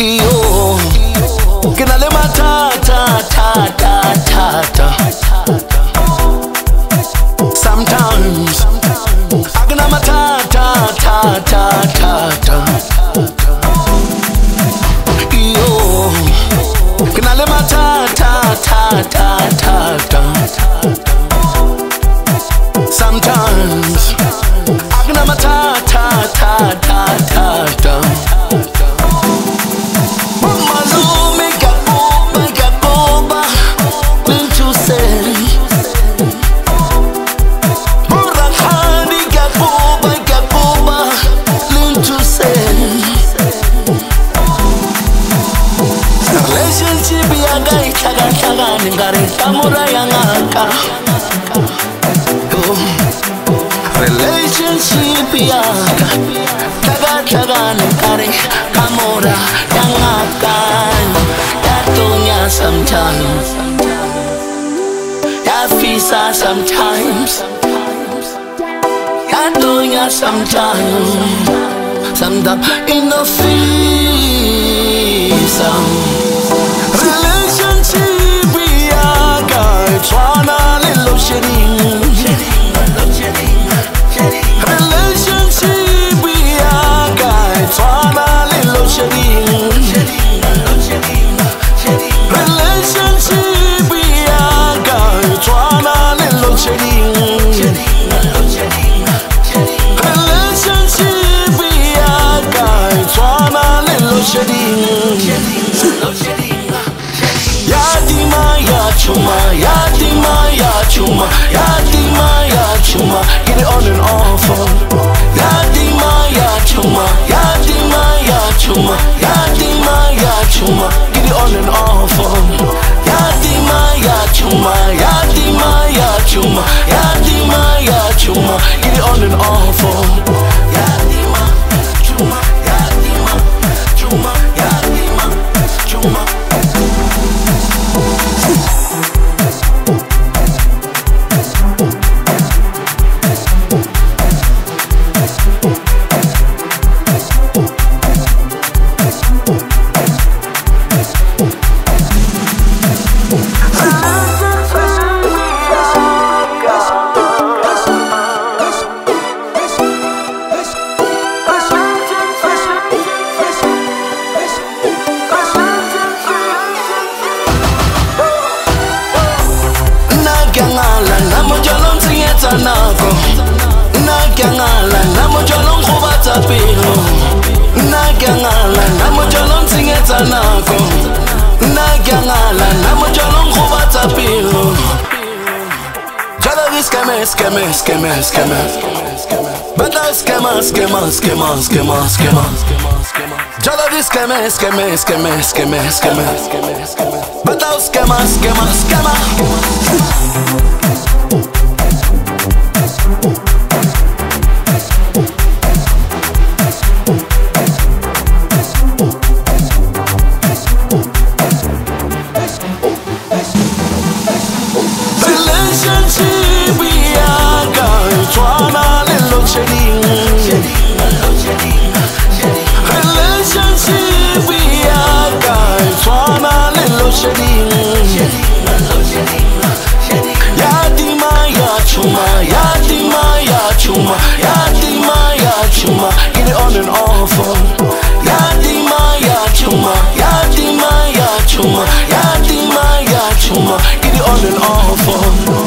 Iyo Kinale matata tata tata. Sometimes Agna matata tata tata. Iyo Kinale matata tata tata. Sometimes Agna matata tata tata. Relationship yaga itaga ngare kamura yangaka. Relationship yaga taga ngare kamura yangaka. Yatonya sometimes, yafisa sometimes, yatonya sometimes, sometimes in the face. Relationship yaga twana little shitting. Relationship yaga twana little shitting. Relationship yaga twana little shitting. Relationship yaga twana little shitting. Yadima ya chuma, yadima ya chuma, yadima ya chuma, get it on and off. Yadima ya chuma, yadima ya chuma, yadima ya chuma, get it on and off. Yadima ya chuma, yadima ya chuma, yadima ya chuma, get it on and off. Yadima chuma, yadima chuma, yadima chuma. Nako nakyangala namojolo ngobatsa pelo nakyangala namojolo nsingetsa nako nakyangala namojolo ngobatsa pelo jalo skeme skeme skeme skeme bata skema skema skema skema skema jalo skeme skeme skeme skeme skeme bata skema skema skema. Relationship yaga twana little shitting. Relationship yaga twana little shitting. Yadima ya chuma, yadima ya chuma, yadima ya chuma, get it on and off. Yadima ya chuma, yadima ya chuma, yadima ya chuma, get it on and off.